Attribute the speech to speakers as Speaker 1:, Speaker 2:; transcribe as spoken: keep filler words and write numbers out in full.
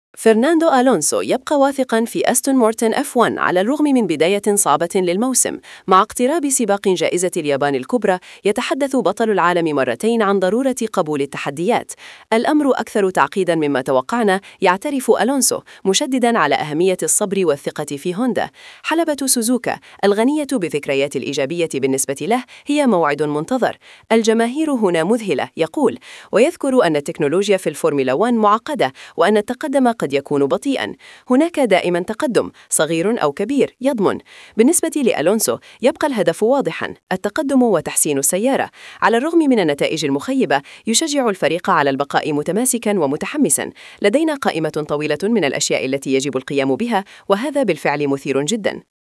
Speaker 1: فرناندو ألونسو يبقى واثقاً في أستون مارتن إف واحد على الرغم من بداية صعبة للموسم. مع اقتراب سباق جائزة اليابان الكبرى، يتحدث بطل العالم مرتين عن ضرورة قبول التحديات. الأمر أكثر تعقيداً مما توقعنا، يعترف ألونسو، مشدداً على أهمية الصبر والثقة في هوندا. حلبة سوزوكا الغنية بالذكريات الإيجابية بالنسبة له هي موعد منتظر. الجماهير هنا مذهلة، يقول، ويذكر أن التكنولوجيا في الفورمولا واحد معقدة وأن التقدم قد يكون بطيئاً. هناك دائماً تقدم صغير أو كبير يضمن. بالنسبة لألونسو، يبقى الهدف واضحاً: التقدم وتحسين السيارة. على الرغم من النتائج المخيبة، يشجع الفريق على البقاء متماسكاً ومتحمساً. لدينا قائمة طويلة من الأشياء التي يجب القيام بها، وهذا بالفعل مثير جداً.